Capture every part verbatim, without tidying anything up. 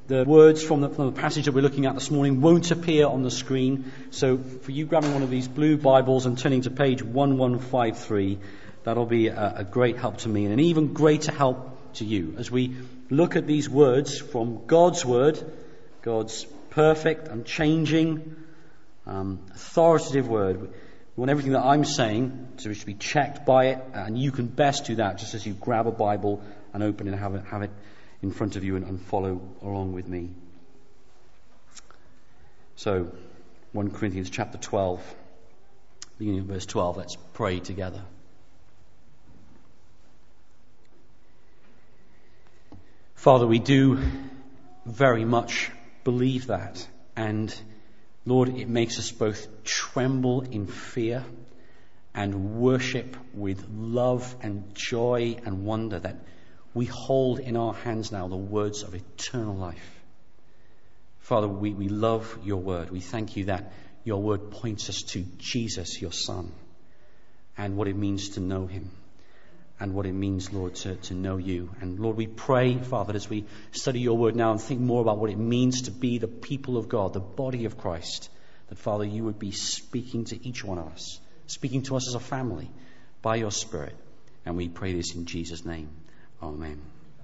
The words from the, from the passage that we're looking at this morning won't appear on the screen. So for you grabbing one of these blue Bibles and turning to page eleven fifty-three, that'll be a, a great help to me and an even greater help to you as we look at these words from God's Word, God's perfect, unchanging, um, authoritative Word. We want everything that I'm saying to be checked by it, and you can best do that just as you grab a Bible and open it and have it, have it in front of you and, and follow along with me. So, First Corinthians chapter twelve, beginning of verse twelve, let's pray together. Father, we do very much believe that, and Lord, it makes us both tremble in fear and worship with love and joy and wonder that we hold in our hands now the words of eternal life. Father, we, we love your word. We thank you that your word points us to Jesus, your Son, and what it means to know him, and what it means, Lord, to, to know you. And Lord, we pray, Father, as we study your word now and think more about what it means to be the people of God, the body of Christ, that, Father, you would be speaking to each one of us, speaking to us as a family by your Spirit. And we pray this in Jesus' name. Amen.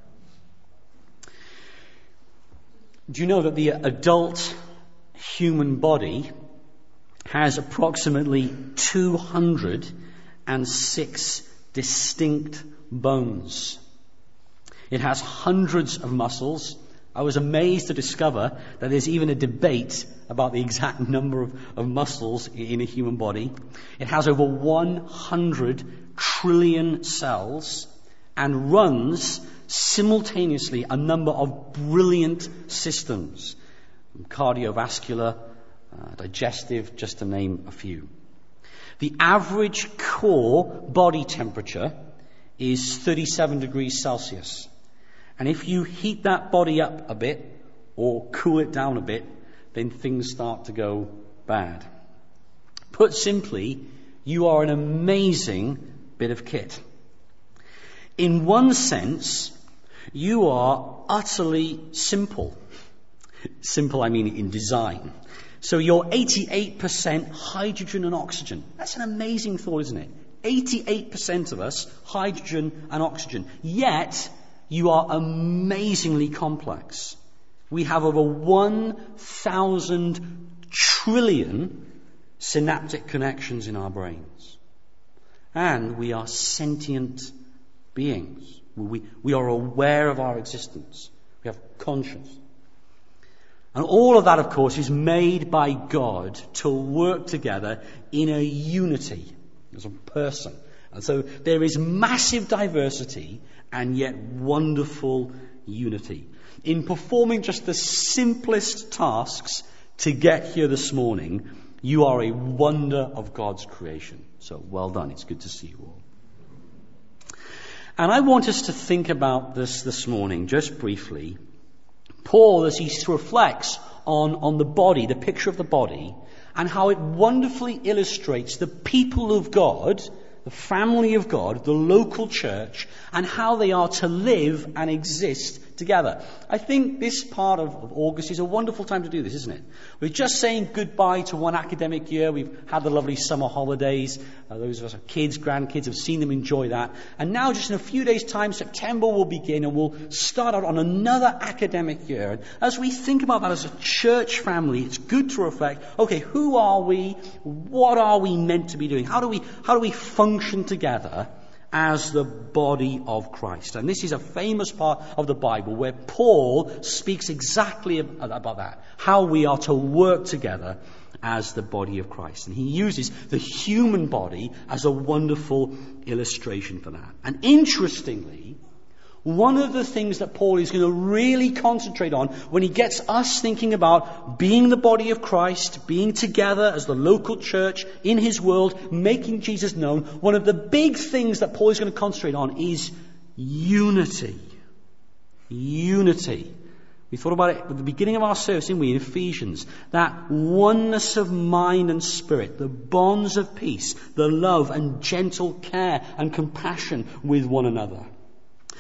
Do you know that the adult human body has approximately two hundred six distinct bones? It has hundreds of muscles. I was amazed to discover that there's even a debate about the exact number of, of muscles in a human body. It has over one hundred trillion cells and runs simultaneously a number of brilliant systems, cardiovascular, uh, digestive, just to name a few. The average core body temperature is thirty-seven degrees Celsius. And if you heat that body up a bit or cool it down a bit, then things start to go bad. Put simply, you are an amazing bit of kit. In one sense, you are utterly simple. Simple, I mean in design. So you're eighty-eight percent hydrogen and oxygen. That's an amazing thought, isn't it? eighty-eight percent of us, hydrogen and oxygen. Yet, you are amazingly complex. We have over one thousand trillion synaptic connections in our brains. And we are sentient beings. We, we are aware of our existence. We have conscience. And all of that, of course, is made by God to work together in a unity as a person. And so there is massive diversity and yet wonderful unity. In performing just the simplest tasks to get here this morning, you are a wonder of God's creation. So well done. It's good to see you all. And I want us to think about this this morning, just briefly. Paul, as he reflects on, on the body, the picture of the body, and how it wonderfully illustrates the people of God, the family of God, the local church, and how they are to live and exist together. I think this part of, of August is a wonderful time to do this, isn't it? We're just saying goodbye to one academic year. We've had the lovely summer holidays. Uh, those of us who have kids, grandkids, have seen them enjoy that. And now just in a few days' time, September will begin and we'll start out on another academic year. And as we think about that as a church family, it's good to reflect, okay, who are we? What are we meant to be doing? How do we, how do we function together as the body of Christ? And this is a famous part of the Bible where Paul speaks exactly about that, how we are to work together as the body of Christ. And he uses the human body as a wonderful illustration for that. And interestingly, one of the things that Paul is going to really concentrate on when he gets us thinking about being the body of Christ, being together as the local church in his world, making Jesus known, one of the big things that Paul is going to concentrate on is unity. Unity. We thought about it at the beginning of our service, didn't we, in Ephesians? That oneness of mind and spirit, the bonds of peace, the love and gentle care and compassion with one another.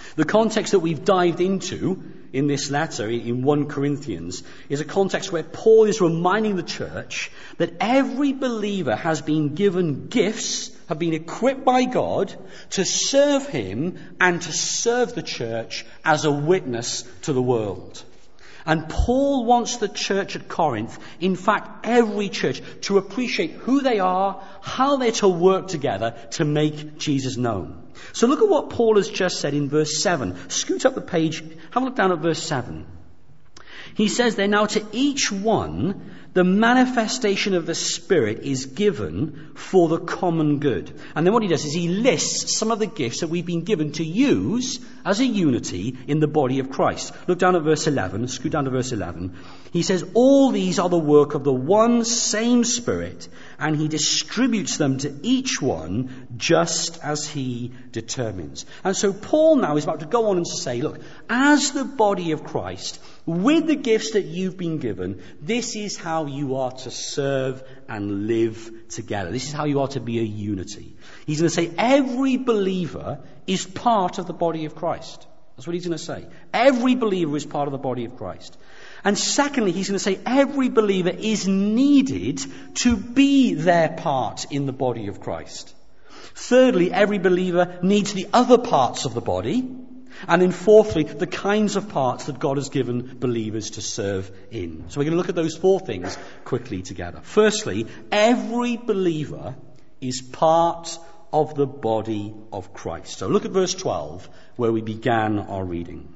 The context that we've dived into in this letter, in First Corinthians, is a context where Paul is reminding the church that every believer has been given gifts, have been equipped by God to serve him and to serve the church as a witness to the world. And Paul wants the church at Corinth, in fact every church, to appreciate who they are, how they're to work together to make Jesus known. So look at what Paul has just said in verse seven. Scoot up the page, have a look down at verse seven. He says there, now to each one the manifestation of the Spirit is given for the common good. And then what he does is he lists some of the gifts that we've been given to use as a unity in the body of Christ. Look down at verse eleven, scoot down to verse eleven. He says, all these are the work of the one same Spirit, and he distributes them to each one just as he determines. And so Paul now is about to go on and to say, look, as the body of Christ, with the gifts that you've been given, this is how you are to serve and live together. This is how you are to be a unity. He's going to say every believer is part of the body of Christ. That's what he's going to say. Every believer is part of the body of Christ. And secondly, he's going to say every believer is needed to be their part in the body of Christ. Thirdly, every believer needs the other parts of the body. And then fourthly, the kinds of parts that God has given believers to serve in. So we're going to look at those four things quickly together. Firstly, every believer is part of the body of Christ. So look at verse twelve, where we began our reading.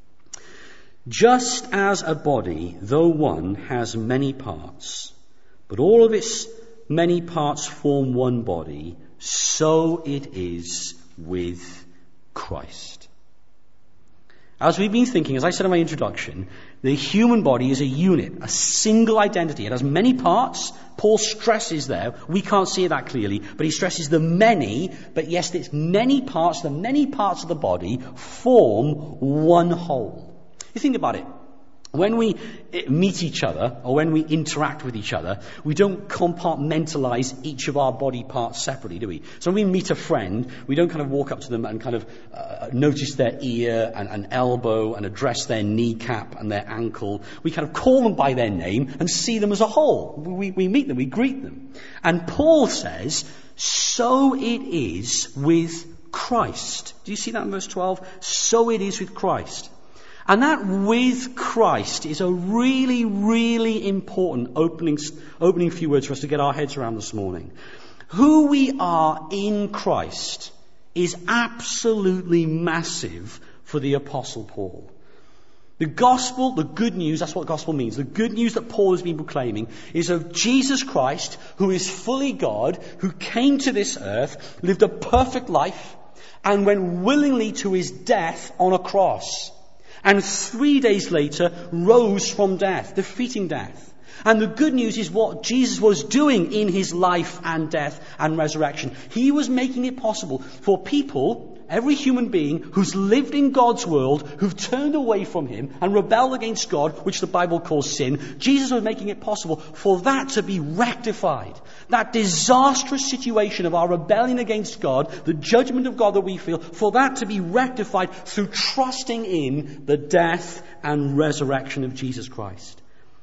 Just as a body, though one, has many parts, but all of its many parts form one body, so it is with Christ. As we've been thinking, as I said in my introduction, the human body is a unit, a single identity. It has many parts. Paul stresses there, we can't see that clearly, but he stresses the many, but yes, it's many parts, the many parts of the body form one whole. You think about it. When we meet each other, or when we interact with each other, we don't compartmentalize each of our body parts separately, do we? So when we meet a friend, we don't kind of walk up to them and kind of uh, notice their ear and, and elbow and address their kneecap and their ankle. We kind of call them by their name and see them as a whole. We, we meet them, we greet them. And Paul says, so it is with Christ. Do you see that in verse twelve? So it is with Christ. And that with Christ is a really, really important opening, opening few words for us to get our heads around this morning. Who we are in Christ is absolutely massive for the Apostle Paul. The gospel, the good news, that's what gospel means. The good news that Paul has been proclaiming is of Jesus Christ, who is fully God, who came to this earth, lived a perfect life, and went willingly to his death on a cross. And three days later rose from death, defeating death. And the good news is what Jesus was doing in his life and death and resurrection. He was making it possible for people, every human being who's lived in God's world, who've turned away from him and rebelled against God, which the Bible calls sin. Jesus was making it possible for that to be rectified. That disastrous situation of our rebellion against God, the judgment of God that we feel, for that to be rectified through trusting in the death and resurrection of Jesus Christ.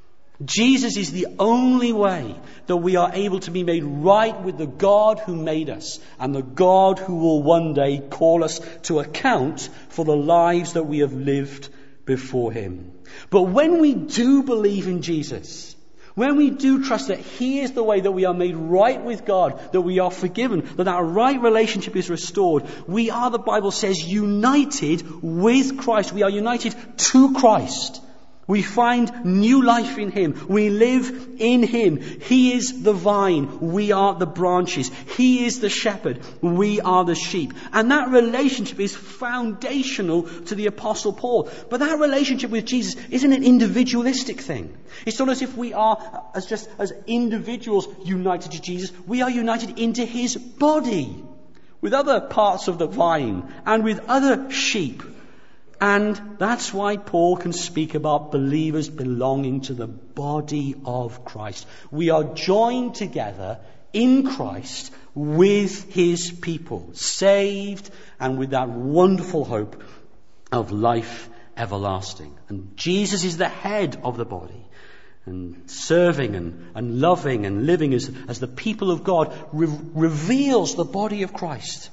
Jesus is the only way that we are able to be made right with the God who made us and the God who will one day call us to account for the lives that we have lived before him. But when we do believe in Jesus, when we do trust that he is the way that we are made right with God, that we are forgiven, that our right relationship is restored, we are, the Bible says, united with Christ. We are united to Christ. We find new life in him. We live in him. He is the vine. We are the branches. He is the shepherd. We are the sheep. And that relationship is foundational to the Apostle Paul. But that relationship with Jesus isn't an individualistic thing. It's not as if we are, as just as individuals united to Jesus. We are united into his body with other parts of the vine and with other sheep. And that's why Paul can speak about believers belonging to the body of Christ. We are joined together in Christ with his people, saved and with that wonderful hope of life everlasting. And Jesus is the head of the body. And serving and, and loving and living as, as the people of God re- reveals the body of Christ.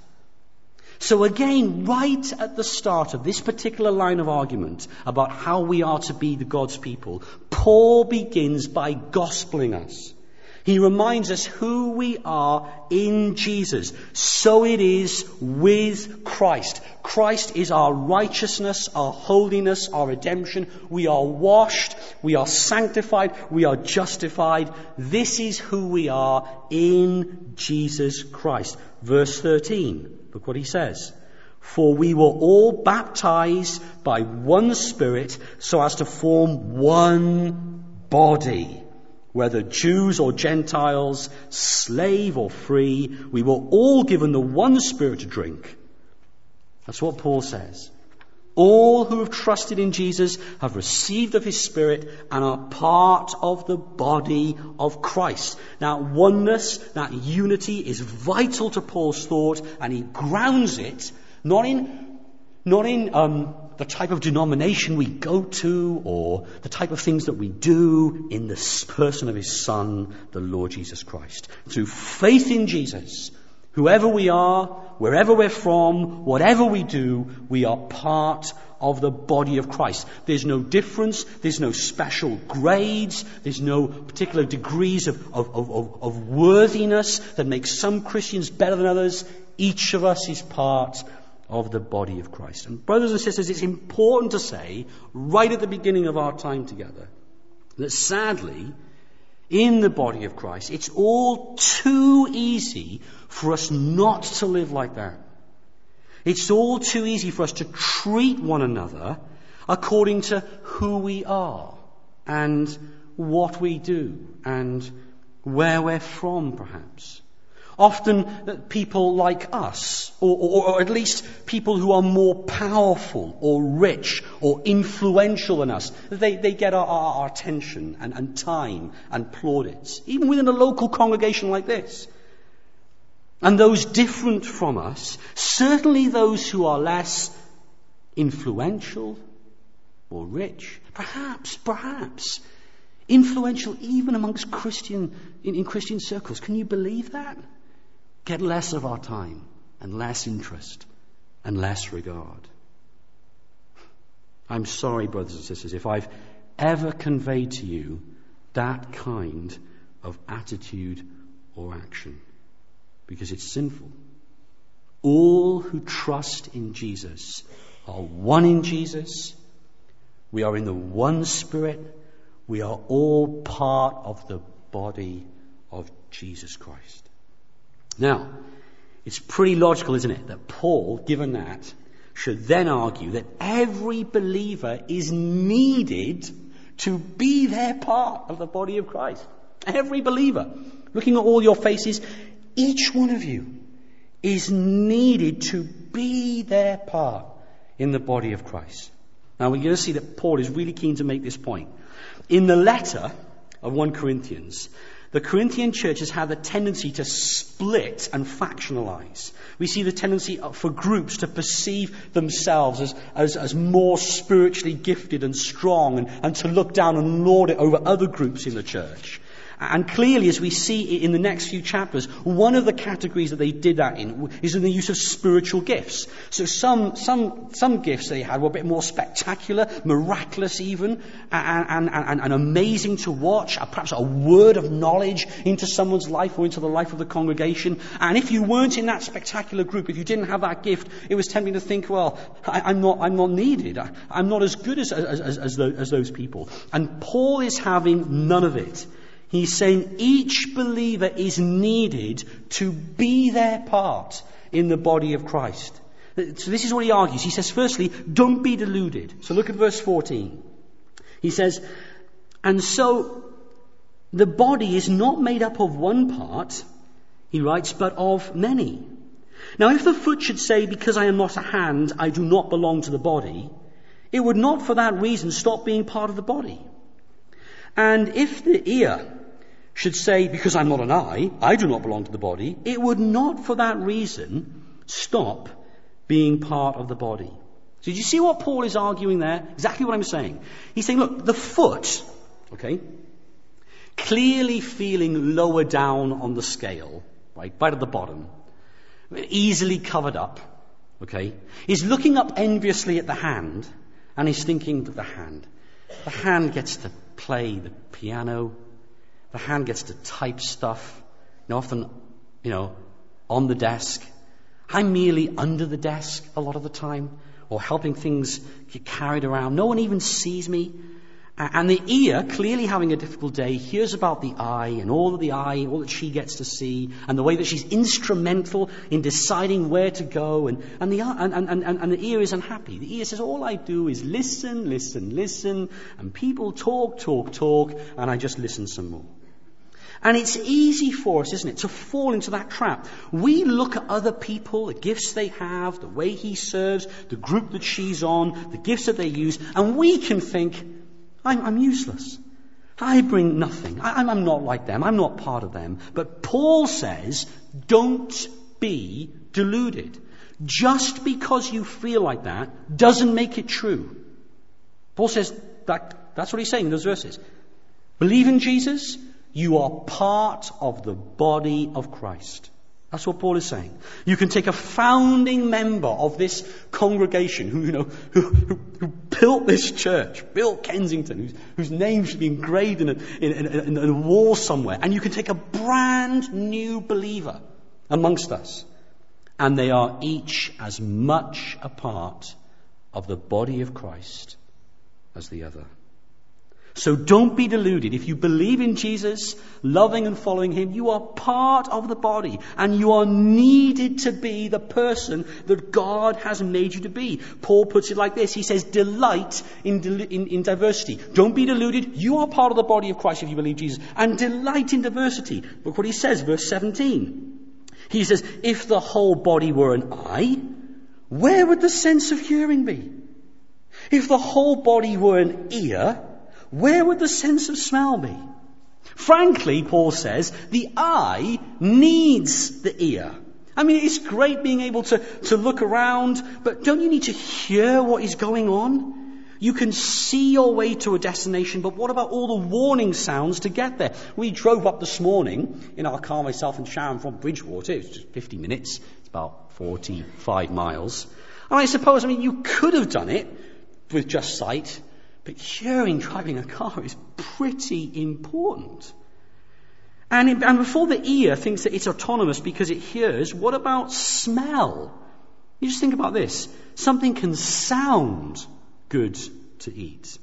So again, right at the start of this particular line of argument about how we are to be the God's people, Paul begins by gospeling us. He reminds us who we are in Jesus. So it is with Christ. Christ is our righteousness, our holiness, our redemption. We are washed, we are sanctified, we are justified. This is who we are in Jesus Christ. Verse thirteen, look what he says. For we were all baptized by one Spirit so as to form one body. Whether Jews or Gentiles, slave or free, we were all given the one Spirit to drink. That's what Paul says. All who have trusted in Jesus have received of his Spirit and are part of the body of Christ. Now, oneness, that unity is vital to Paul's thought, and he grounds it not in, not in um, the type of denomination we go to or the type of things that we do, in the person of his Son, the Lord Jesus Christ. Through faith in Jesus, whoever we are, wherever we're from, whatever we do, we are part of the body of Christ. There's no difference, there's no special grades, there's no particular degrees of, of, of, of worthiness that makes some Christians better than others. Each of us is part of the body of Christ. And brothers and sisters, it's important to say, right at the beginning of our time together, that sadly, in the body of Christ, it's all too easy for us not to live like that. It's all too easy for us to treat one another according to who we are and what we do and where we're from, perhaps. Often people like us, or, or, or at least people who are more powerful or rich or influential than us, they, they get our, our, our attention and, and time and plaudits, even within a local congregation like this. And those different from us, certainly those who are less influential or rich, perhaps, perhaps, influential even amongst Christian, in, in Christian circles. Can you believe that? Get less of our time and less interest and less regard. I'm sorry, brothers and sisters, if I've ever conveyed to you that kind of attitude or action, because it's sinful. All who trust in Jesus are one in Jesus. We are in the one Spirit. We are all part of the body of Jesus Christ. Now, it's pretty logical, isn't it, that Paul, given that, should then argue that every believer is needed to be their part of the body of Christ. Every believer. Looking at all your faces, each one of you is needed to be their part in the body of Christ. Now, we're going to see that Paul is really keen to make this point. In the letter of First Corinthians, the Corinthian churches have the tendency to split and factionalize. We see the tendency for groups to perceive themselves as, as, as more spiritually gifted and strong, and, and to look down and lord it over other groups in the church. And clearly, as we see in the next few chapters, one of the categories that they did that in is in the use of spiritual gifts. So some some some gifts they had were a bit more spectacular, miraculous even, and, and, and, and amazing to watch, perhaps a word of knowledge into someone's life or into the life of the congregation. And if you weren't in that spectacular group, if you didn't have that gift, it was tempting to think, well, I, I'm not I'm not needed. I, I'm not as good as as, as, as, those, as those people. And Paul is having none of it. He's saying each believer is needed to be their part in the body of Christ. So this is what he argues. He says, firstly, don't be deluded. So look at verse fourteen. He says, and so the body is not made up of one part, he writes, but of many. Now if the foot should say, because I am not a hand, I do not belong to the body, it would not for that reason stop being part of the body. And if the ear should say, because I'm not an eye, I do not belong to the body, it would not for that reason stop being part of the body. So did you see what Paul is arguing there? Exactly what I'm saying. He's saying, look, the foot, okay, clearly feeling lower down on the scale, right, right at the bottom, easily covered up, okay, is looking up enviously at the hand, and he's thinking that the hand, the hand gets to play the piano, the hand gets to type stuff, you know, often, you know, on the desk. I'm merely under the desk a lot of the time, or helping things get carried around. No one even sees me. And the ear, clearly having a difficult day, hears about the eye and all of the eye, all that she gets to see, and the way that she's instrumental in deciding where to go. And, and, the, and, and, and, and the ear is unhappy. The ear says, all I do is listen, listen, listen, and people talk, talk, talk, and I just listen some more. And it's easy for us, isn't it, to fall into that trap. We look at other people, the gifts they have, the way he serves, the group that she's on, the gifts that they use, and we can think, I'm, I'm useless. I bring nothing. I, I'm, I'm not like them. I'm not part of them. But Paul says, don't be deluded. Just because you feel like that doesn't make it true. Paul says that, that's what he's saying in those verses. Believe in Jesus. You are part of the body of Christ. That's what Paul is saying. You can take a founding member of this congregation who, you know, who, who, who built this church, built Kensington, whose, whose name should be engraved in a, in, in, in a wall somewhere, and you can take a brand new believer amongst us, and they are each as much a part of the body of Christ as the other. So don't be deluded. If you believe in Jesus, loving and following him, you are part of the body, and you are needed to be the person that God has made you to be. Paul puts it like this. He says, delight in, in, in diversity. Don't be deluded. You are part of the body of Christ if you believe Jesus. And delight in diversity. Look what he says, verse seventeen. He says, if the whole body were an eye, where would the sense of hearing be? If the whole body were an ear, where would the sense of smell be? Frankly, Paul says, the eye needs the ear. I mean, it's great being able to, to look around, but don't you need to hear what is going on? You can see your way to a destination, but what about all the warning sounds to get there? We drove up this morning in our car, myself and Sharon, from Bridgewater. It was just fifty minutes. It's about forty-five miles. And I suppose, I mean, you could have done it with just sight, but hearing driving a car is pretty important. And, it, and before the ear thinks that it's autonomous because it hears, what about smell? You just think about this. Something can sound good to eat.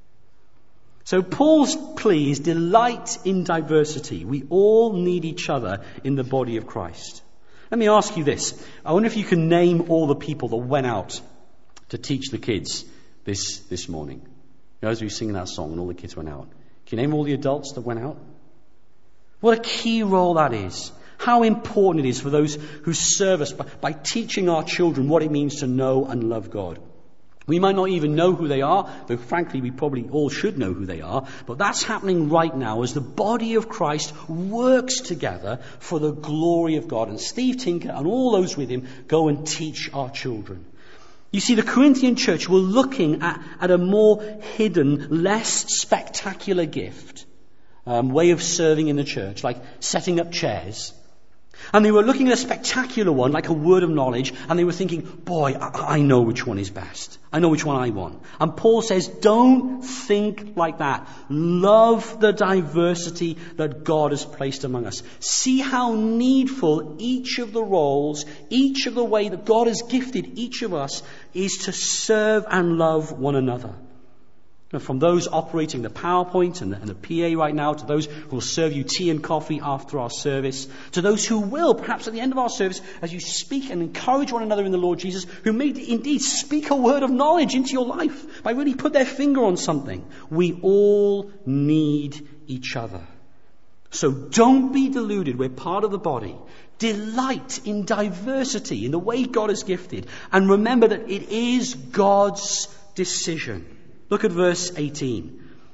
So Paul's plea is delight in diversity. We all need each other in the body of Christ. Let me ask you this. I wonder if you can name all the people that went out to teach the kids this, this morning. You know, as we were singing that song and all the kids went out. Can you name all the adults that went out? What a key role that is. How important it is for those who serve us by, by teaching our children what it means to know and love God. We might not even know who they are, though frankly we probably all should know who they are, but that's happening right now as the body of Christ works together for the glory of God. And Steve Tinker and all those with him go and teach our children. You see, the Corinthian church were looking at, at a more hidden, less spectacular gift, um, way of serving in the church, like setting up chairs. And they were looking at a spectacular one, like a word of knowledge, and they were thinking, boy, I, I know which one is best. I know which one I want. And Paul says, don't think like that. Love the diversity that God has placed among us. See how needful each of the roles, each of the way that God has gifted each of us is to serve and love one another. From those operating the PowerPoint and the, and the P A right now, to those who will serve you tea and coffee after our service, to those who will, perhaps at the end of our service, as you speak and encourage one another in the Lord Jesus, who may indeed speak a word of knowledge into your life, by really put their finger on something. We all need each other. So don't be deluded. We're part of the body. Delight in diversity, in the way God has gifted. And remember that it is God's decision. Look at verse eighteen.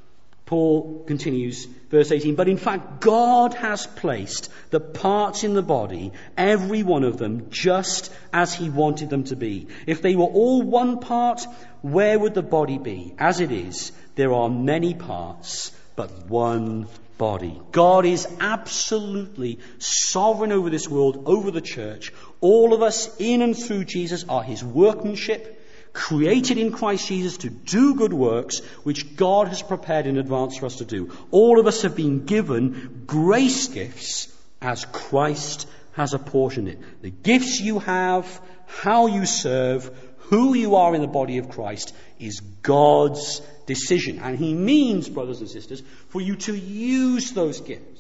Paul continues, verse eighteen, but in fact God has placed the parts in the body, every one of them, just as he wanted them to be. If they were all one part, where would the body be? As it is, there are many parts, but one body. God is absolutely sovereign over this world, over the church. All of us, in and through Jesus, are his workmanship, created in Christ Jesus to do good works, which God has prepared in advance for us to do. All of us have been given grace gifts as Christ has apportioned it. The gifts you have, how you serve, who you are in the body of Christ is God's decision. And he means, brothers and sisters, for you to use those gifts.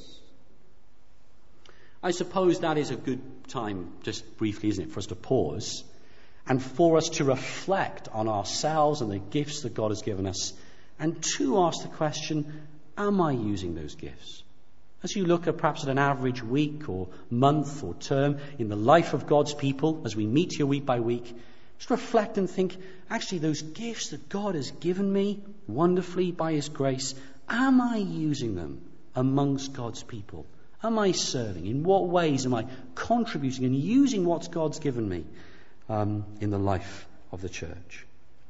I suppose that is a good time, just briefly, isn't it, for us to pause and for us to reflect on ourselves and the gifts that God has given us, and to ask the question, am I using those gifts? As you look at perhaps at an average week or month or term in the life of God's people, as we meet here week by week, just reflect and think, actually those gifts that God has given me wonderfully by his grace, am I using them amongst God's people? Am I serving? In what ways am I contributing and using what God's given me um, in the life of the church?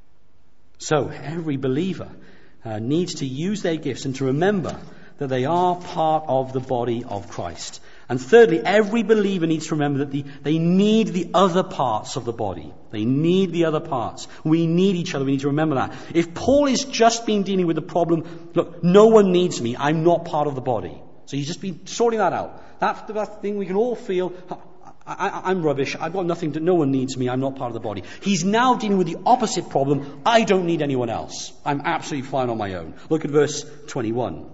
So every believer uh, needs to use their gifts and to remember that they are part of the body of Christ. And thirdly, every believer needs to remember that the, they need the other parts of the body. They need the other parts. We need each other. We need to remember that. If Paul is just been dealing with the problem, look, no one needs me, I'm not part of the body. So he's just been sorting that out. That, that thing we can all feel, I, I, I'm rubbish, I've got nothing to, no one needs me, I'm not part of the body. He's now dealing with the opposite problem, I don't need anyone else. I'm absolutely fine on my own. Look at verse twenty-one.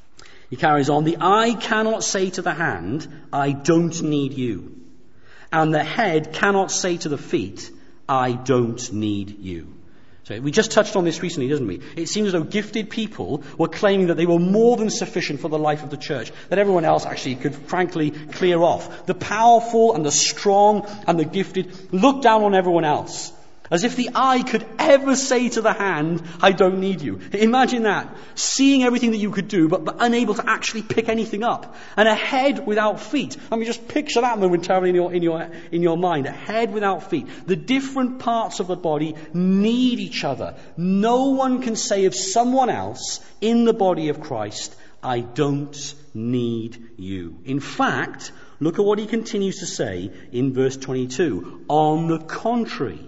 He carries on, the eye cannot say to the hand, I don't need you. And the head cannot say to the feet, I don't need you. So we just touched on this recently, didn't we? It seems as though gifted people were claiming that they were more than sufficient for the life of the church, that everyone else actually could frankly clear off. The powerful and the strong and the gifted looked down on everyone else. As if the eye could ever say to the hand, I don't need you. Imagine that. Seeing everything that you could do, but, but unable to actually pick anything up. And a head without feet. I mean, just picture that momentarily in your, in your, in your mind. A head without feet. The different parts of the body need each other. No one can say of someone else in the body of Christ, I don't need you. In fact, look at what he continues to say in verse twenty-two. On the contrary,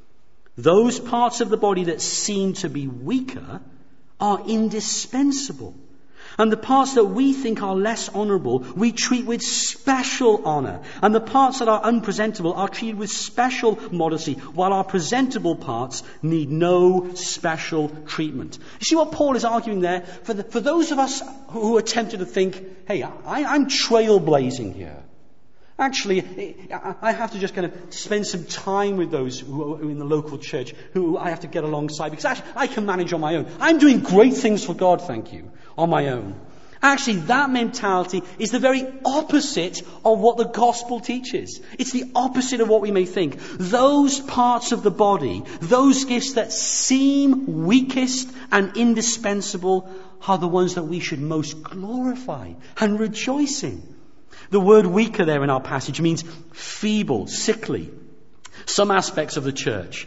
those parts of the body that seem to be weaker are indispensable. And the parts that we think are less honourable, we treat with special honour. And the parts that are unpresentable are treated with special modesty, while our presentable parts need no special treatment. You see what Paul is arguing there? For, the, for those of us who are tempted to think, hey, I, I'm trailblazing here. Actually, I have to just kind of spend some time with those who are in the local church who I have to get alongside, because actually I can manage on my own. I'm doing great things for God, thank you, on my own. Actually, that mentality is the very opposite of what the gospel teaches. It's the opposite of what we may think. Those parts of the body, those gifts that seem weakest and indispensable, are the ones that we should most glorify and rejoice in. The word weaker there in our passage means feeble, sickly. Some aspects of the church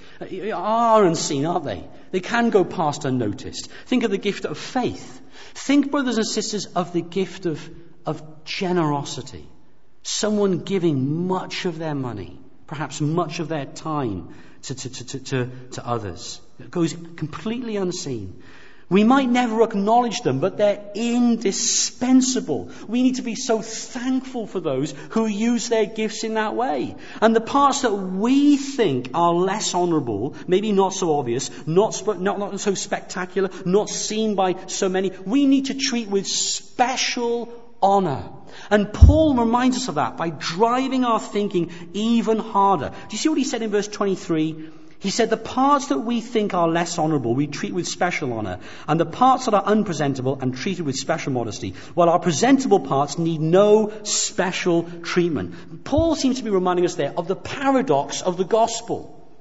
are unseen, aren't they? They can go past unnoticed. Think of the gift of faith. Think, brothers and sisters, of the gift of, of generosity. Someone giving much of their money, perhaps much of their time to, to, to, to, to others. It goes completely unseen. We might never acknowledge them, but they're indispensable. We need to be so thankful for those who use their gifts in that way. And the parts that we think are less honourable, maybe not so obvious, not, sp- not, not so spectacular, not seen by so many, we need to treat with special honour. And Paul reminds us of that by driving our thinking even harder. Do you see what he said in verse twenty-three? He said, the parts that we think are less honourable, we treat with special honour, and the parts that are unpresentable and treated with special modesty, while our presentable parts need no special treatment. Paul seems to be reminding us there of the paradox of the gospel.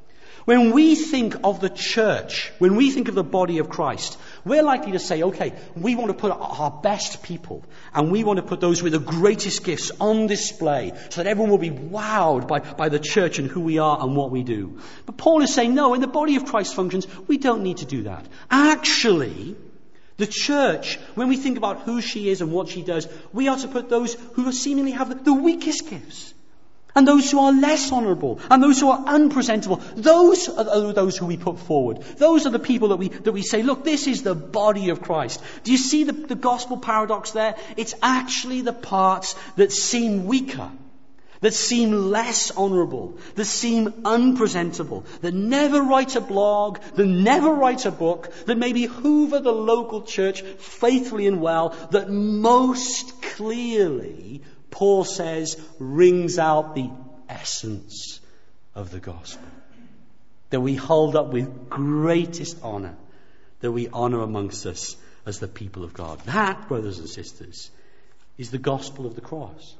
When we think of the church, when we think of the body of Christ, we're likely to say, okay, we want to put our best people and we want to put those with the greatest gifts on display so that everyone will be wowed by, by the church and who we are and what we do. But Paul is saying, no, when the body of Christ functions, we don't need to do that. Actually, the church, when we think about who she is and what she does, we are to put those who seemingly have the, the weakest gifts. And those who are less honourable, and those who are unpresentable, those are those who we put forward. Those are the people that we that we say, look, this is the body of Christ. Do you see the, the gospel paradox there? It's actually the parts that seem weaker, that seem less honourable, that seem unpresentable, that never write a blog, that never write a book, that maybe hoover the local church faithfully and well, that most clearly, Paul says, rings out the essence of the gospel. That we hold up with greatest honour, that we honour amongst us as the people of God. That, brothers and sisters, is the gospel of the cross.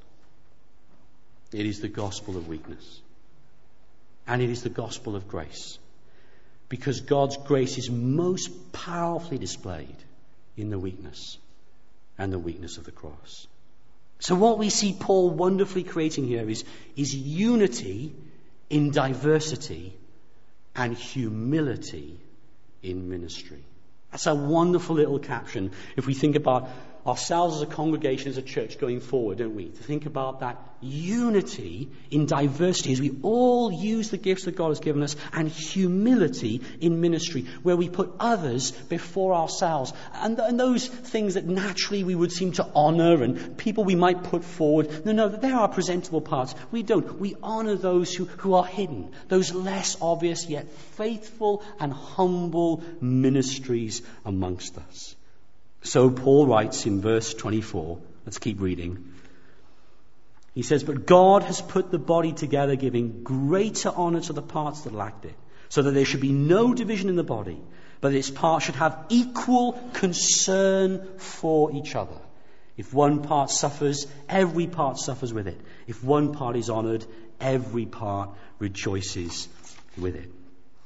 It is the gospel of weakness. And it is the gospel of grace. Because God's grace is most powerfully displayed in the weakness and the weakness of the cross. So what we see Paul wonderfully creating here is, is unity in diversity and humility in ministry. That's a wonderful little caption if we think about ourselves as a congregation, as a church going forward, don't we? To think about that unity in diversity as we all use the gifts that God has given us, and humility in ministry where we put others before ourselves. And, and those things that naturally we would seem to honour and people we might put forward, no, no, there are presentable parts. We don't. We honour those who, who are hidden, those less obvious yet faithful and humble ministries amongst us. So Paul writes in verse twenty-four, let's keep reading. He says, but God has put the body together, giving greater honour to the parts that lacked it, so that there should be no division in the body, but its parts should have equal concern for each other. If one part suffers, every part suffers with it. If one part is honoured, every part rejoices with it.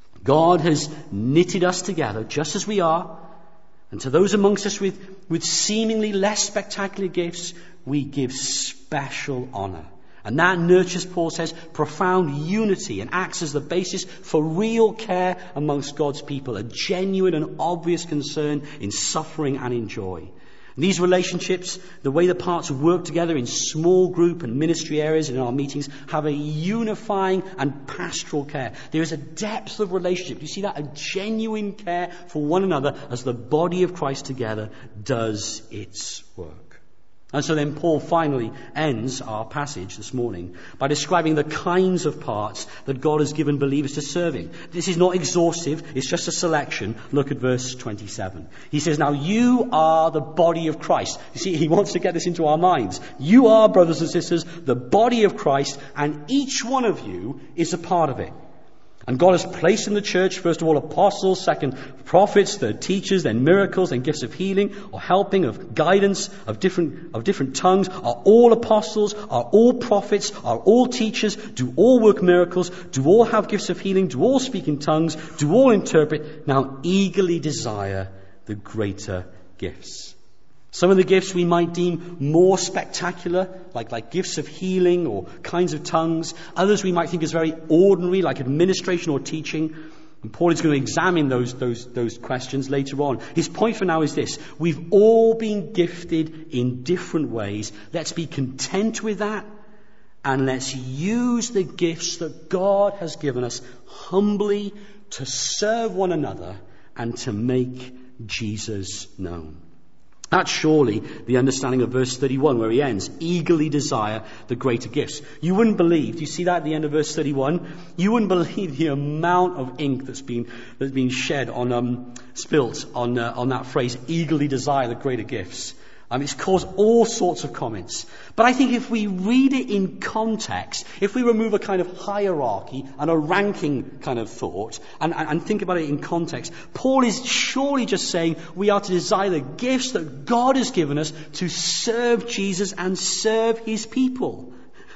God has knitted us together just as we are. And to those amongst us with, with seemingly less spectacular gifts, we give special honour. And that nurtures, Paul says, profound unity and acts as the basis for real care amongst God's people, a genuine and obvious concern in suffering and in joy. These relationships, the way the parts work together in small group and ministry areas in our meetings, have a unifying and pastoral care. There is a depth of relationship. You see that? A genuine care for one another as the body of Christ together does its work. And so then Paul finally ends our passage this morning by describing the kinds of parts that God has given believers to serve in. This is not exhaustive, it's just a selection. Look at verse twenty-seven. He says, now you are the body of Christ. You see, he wants to get this into our minds. You are, brothers and sisters, the body of Christ, and each one of you is a part of it. And God has placed in the church, first of all, apostles, second, prophets, third, teachers, then miracles, then gifts of healing or helping, of guidance, of different, of different tongues. Are all apostles? Are all prophets? Are all teachers? Do all work miracles? Do all have gifts of healing? Do all speak in tongues? Do all interpret? Now eagerly desire the greater gifts. Some of the gifts we might deem more spectacular, like, like gifts of healing or kinds of tongues. Others we might think is very ordinary, like administration or teaching. And Paul is going to examine those, those, those questions later on. His point for now is this. We've all been gifted in different ways. Let's be content with that. And let's use the gifts that God has given us humbly to serve one another and to make Jesus known. That's surely the understanding of verse thirty-one, where he ends, eagerly desire the greater gifts. You wouldn't believe, do you see that at the end of verse thirty-one? You wouldn't believe the amount of ink that's been that's been shed on, um, spilt on uh, on that phrase, eagerly desire the greater gifts. Um, it's caused all sorts of comments. But I think if we read it in context, if we remove a kind of hierarchy and a ranking kind of thought and, and, and think about it in context, Paul is surely just saying we are to desire the gifts that God has given us to serve Jesus and serve his people.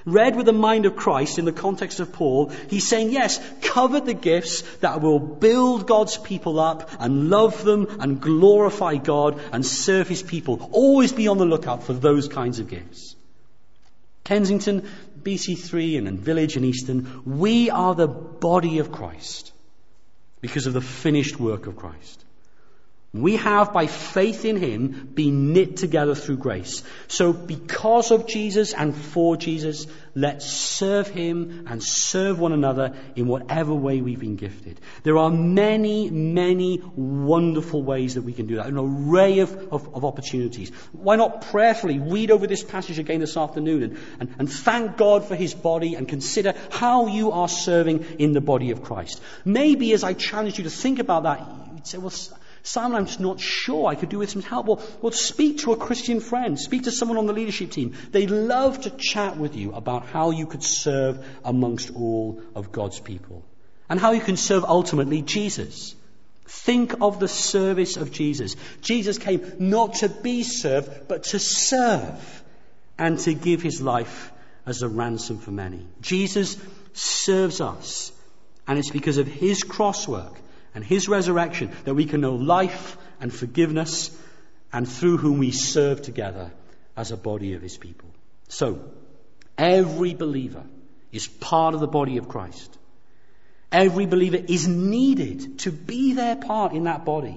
Read with the mind of Christ in the context of Paul, he's saying, yes, covet the gifts that will build God's people up and love them and glorify God and serve his people. Always be on the lookout for those kinds of gifts. Kensington, B C three and, and Village and Easton, we are the body of Christ because of the finished work of Christ. We have, by faith in him, been knit together through grace. So because of Jesus and for Jesus, let's serve him and serve one another in whatever way we've been gifted. There are many, many wonderful ways that we can do that, an array of, of, of opportunities. Why not prayerfully read over this passage again this afternoon and, and, and thank God for his body and consider how you are serving in the body of Christ. Maybe as I challenge you to think about that, you'd say, well, Simon, I'm just not sure. I could do with some help. Well, well, speak to a Christian friend. Speak to someone on the leadership team. They love to chat with you about how you could serve amongst all of God's people. And how you can serve ultimately Jesus. Think of the service of Jesus. Jesus came not to be served, but to serve. And to give his life as a ransom for many. Jesus serves us. And it's because of his cross work and his resurrection that we can know life and forgiveness, and through whom we serve together as a body of his people. So, every believer is part of the body of Christ. Every believer is needed to be their part in that body.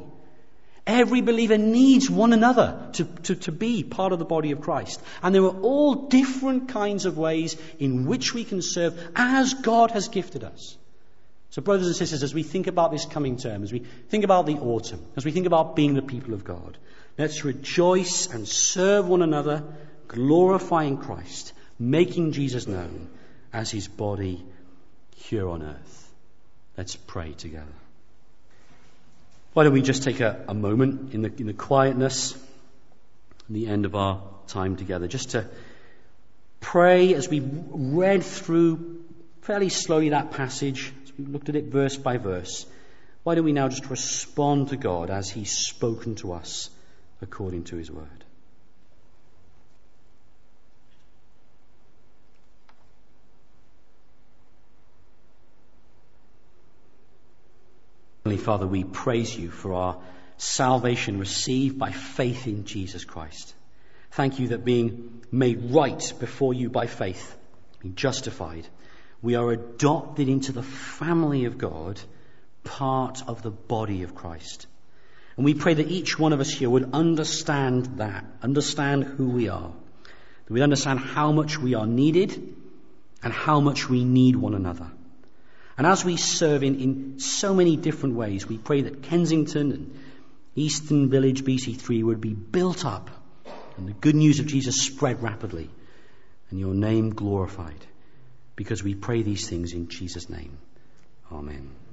Every believer needs one another to, to, to be part of the body of Christ. And there are all different kinds of ways in which we can serve as God has gifted us. So brothers and sisters, as we think about this coming term, as we think about the autumn, as we think about being the people of God, let's rejoice and serve one another, glorifying Christ, making Jesus known as his body here on earth. Let's pray together. Why don't we just take a, a moment in the, in the quietness, at the end of our time together, just to pray as we read through fairly slowly that passage. We looked at it verse by verse. Why don't we now just respond to God as he's spoken to us according to his word? Heavenly Father, we praise you for our salvation received by faith in Jesus Christ. Thank you that being made right before you by faith, being justified, we are adopted into the family of God, part of the body of Christ. And we pray that each one of us here would understand that, understand who we are. That we'd understand how much we are needed and how much we need one another. And as we serve in, in so many different ways, we pray that Kensington and Easton Village B C three would be built up and the good news of Jesus spread rapidly and your name glorified. Because we pray these things in Jesus' name. Amen.